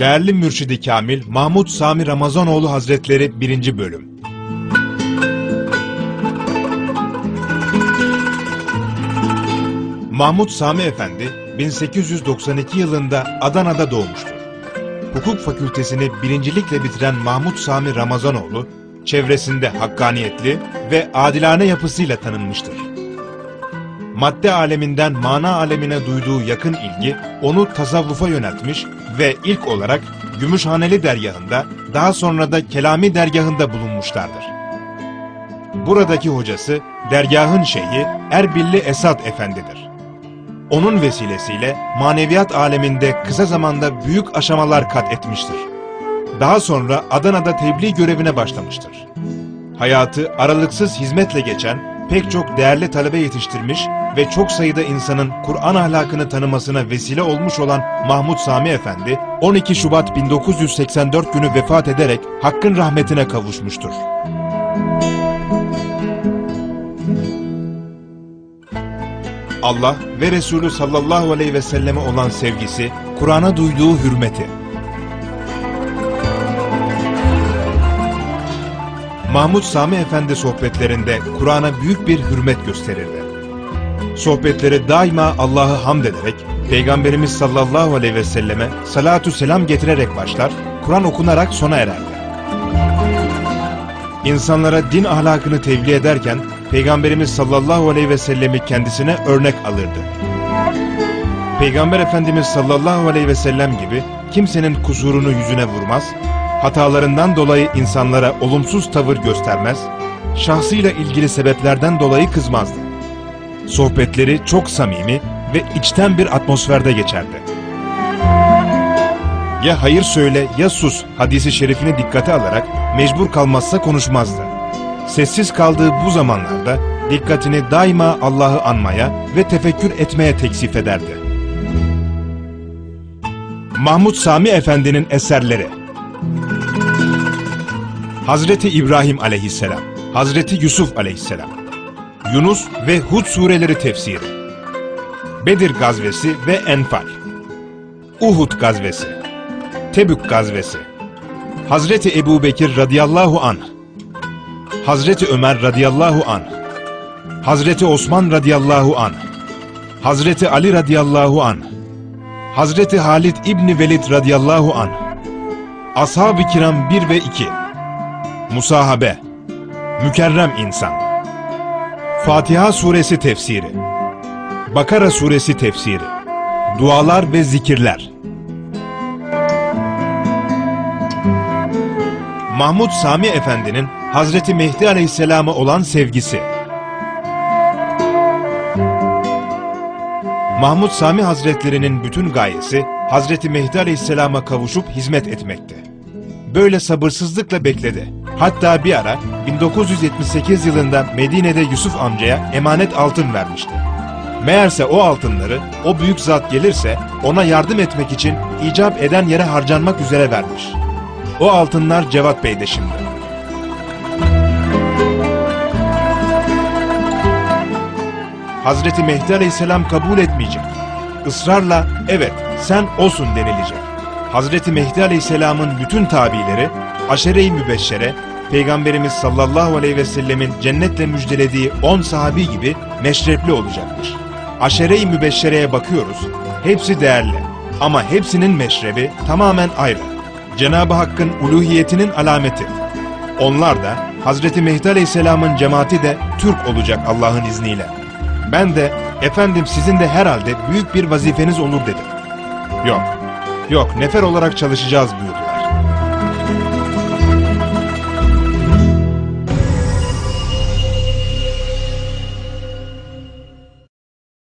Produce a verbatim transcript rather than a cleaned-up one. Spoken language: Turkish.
Değerli Mürşid-i Kamil Mahmud Sami Ramazanoğlu Hazretleri birinci Bölüm. Mahmud Sami Efendi bin sekiz yüz doksan iki yılında Adana'da doğmuştur. Hukuk fakültesini birincilikle bitiren Mahmud Sami Ramazanoğlu, çevresinde hakkaniyetli ve adilane yapısıyla tanınmıştır. Madde aleminden mana alemine duyduğu yakın ilgi onu tasavvufa yöneltmiş ve ilk olarak Gümüşhaneli dergahında, daha sonra da Kelami dergahında bulunmuşlardır. Buradaki hocası dergahın şeyhi Erbilli Esad Efendi'dir. Onun vesilesiyle maneviyat aleminde kısa zamanda büyük aşamalar kat etmiştir. Daha sonra Adana'da tebliğ görevine başlamıştır. Hayatı aralıksız hizmetle geçen, pek çok değerli talebe yetiştirmiş ve çok sayıda insanın Kur'an ahlakını tanımasına vesile olmuş olan Mahmud Sami Efendi, on iki Şubat bin dokuz yüz seksen dört günü vefat ederek Hakk'ın rahmetine kavuşmuştur. Allah ve Resulü sallallahu aleyhi ve selleme olan sevgisi, Kur'an'a duyduğu hürmeti. Mahmud Sami Efendi sohbetlerinde Kur'an'a büyük bir hürmet gösterirdi. Sohbetleri daima Allah'ı hamd ederek, Peygamberimiz sallallahu aleyhi ve selleme salatu selam getirerek başlar, Kur'an okunarak sona ererdi. İnsanlara din ahlakını tebliğ ederken, Peygamberimiz sallallahu aleyhi ve sellemi kendisine örnek alırdı. Peygamber Efendimiz sallallahu aleyhi ve sellem gibi kimsenin kusurunu yüzüne vurmaz, hatalarından dolayı insanlara olumsuz tavır göstermez, şahsıyla ilgili sebeplerden dolayı kızmazdı. Sohbetleri çok samimi ve içten bir atmosferde geçerdi. Ya hayır söyle ya sus hadisi şerifini dikkate alarak mecbur kalmazsa konuşmazdı. Sessiz kaldığı bu zamanlarda dikkatini daima Allah'ı anmaya ve tefekkür etmeye teksif ederdi. Mahmud Sami Efendi'nin eserleri: Hazreti İbrahim aleyhisselam, Hazreti Yusuf aleyhisselam, Yunus ve Hud sureleri tefsiri, Bedir gazvesi ve Enfal, Uhud gazvesi, Tebük gazvesi, Hazreti Ebubekir radıyallahu anh, Hazreti Ömer radıyallahu anh, Hazreti Osman radıyallahu anh, Hazreti Ali radıyallahu anh, Hazreti Halid İbni Velid radıyallahu anh, Ashab-ı Kiram bir ve iki, Musahabe, Mükerrem insan, Fatiha suresi tefsiri, Bakara suresi tefsiri, dualar ve zikirler. Mahmud Sami Efendi'nin Hazreti Mehdi Aleyhisselam'a olan sevgisi. Mahmud Sami Hazretleri'nin bütün gayesi Hazreti Mehdi Aleyhisselam'a kavuşup hizmet etmekti. Böyle sabırsızlıkla bekledi. Hatta bir ara bin dokuz yüz yetmiş sekiz yılında Medine'de Yusuf amcaya emanet altın vermişti. Meğerse o altınları o büyük zat gelirse ona yardım etmek için icap eden yere harcanmak üzere vermiş. O altınlar Cevat Bey'de şimdi. Hazreti Mehdi Aleyhisselam kabul etmeyecek. Israrla evet sen olsun denilecek. Hazreti Mehdi Aleyhisselam'ın bütün tabileri Aşere-i Mübeşşere, Peygamberimiz sallallahu aleyhi ve sellemin cennetle müjdelediği on sahabi gibi meşrepli olacakmış. Aşere-i Mübeşşere'ye bakıyoruz, hepsi değerli ama hepsinin meşrebi tamamen ayrı. Cenab-ı Hakk'ın uluhiyetinin alameti. Onlar da Hazreti Mehdi Aleyhisselam'ın cemaati de Türk olacak Allah'ın izniyle. Ben de efendim sizin de herhalde büyük bir vazifeniz olur dedim. Yok, yok nefer olarak çalışacağız buyurdu.